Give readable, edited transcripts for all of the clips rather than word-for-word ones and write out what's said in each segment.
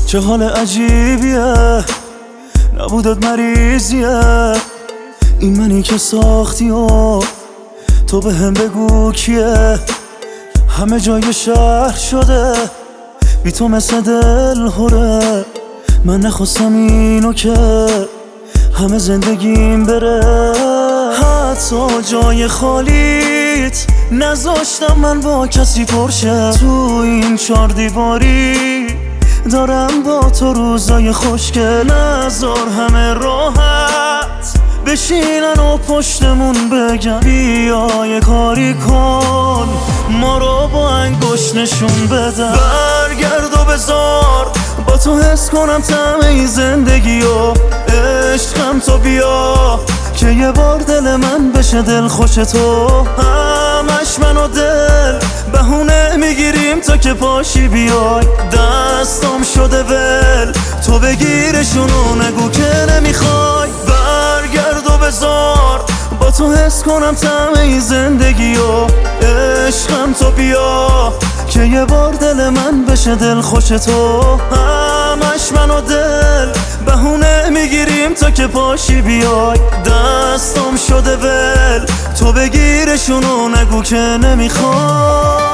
چه حال عجیبیه، نبودت مریضیه. این منی که ساختی و تو به هم بگو کیه. همه جای شهر شده بی تو مثل دل هره. من نخواستم اینو که همه زندگیم بره. حتی جای خالیت نذاشتم من با کسی پرشه. تو این 4 دیواری دارم با تو روزای خوشگل. نذار همه راحت بشینن و پشتمون بگن بیا یه کاری کن، ما رو با انگشت نشون بدن. برگرد و بذار با تو حس کنم طعم این زندگی و عشقم. تو بیا که یه بار دل من بشه دل خوش تو. همش من و دل بهونه میگیریم تا که پاشی بیای. دستم شده ول تو بگیرشونو نگو که نمیخوای. برگرد و بذار با تو حس کنم طعم این زندگی و عشقم. تو بیا که یه بار دل من بشه دل خوش تو. همش من و دل بهونه میگیریم تا که پاشی بیای. دستم شده ول تو بگیرشونو نگو که نمیخوای.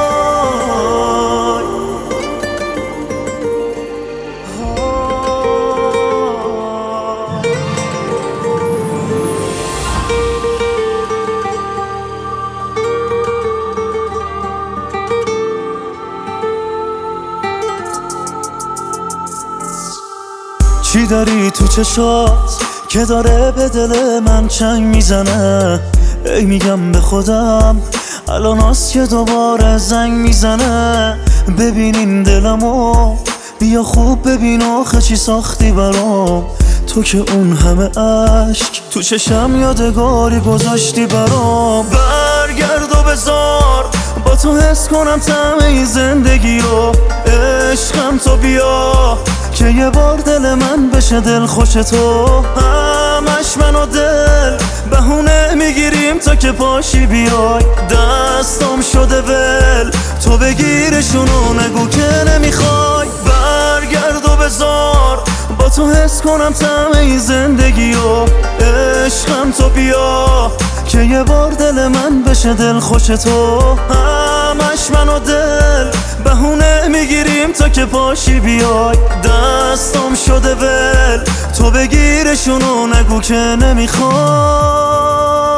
چی داری تو چشات که داره به دل من چنگ میزنه؟ ای میگم به خودم الان هست که دوباره زنگ میزنه. ببینین دلمو بیا خوب ببین آخه چی ساختی برام. تو که اون همه عشق تو چشم یادگاری گذاشتی برام. برگرد و بذار با تو حس کنم طعم این زندگی رو عشقم. تو بیا که یه بار دل من بشه دل خوش تو. همش من و دل بهونه میگیریم تا که پاشی بیای. دستم شده ول تو بگیرشونو نگو که نمیخوای. برگرد و بذار با تو حس کنم طعم این زندگی و عشقم. تو بیا که یه بار دل من بشه دل خوش تو. همش من و دل بهونه میگیریم تا که پاشی بیای. دستم شده ول تو بگیرشونو نگو که نمیخوای.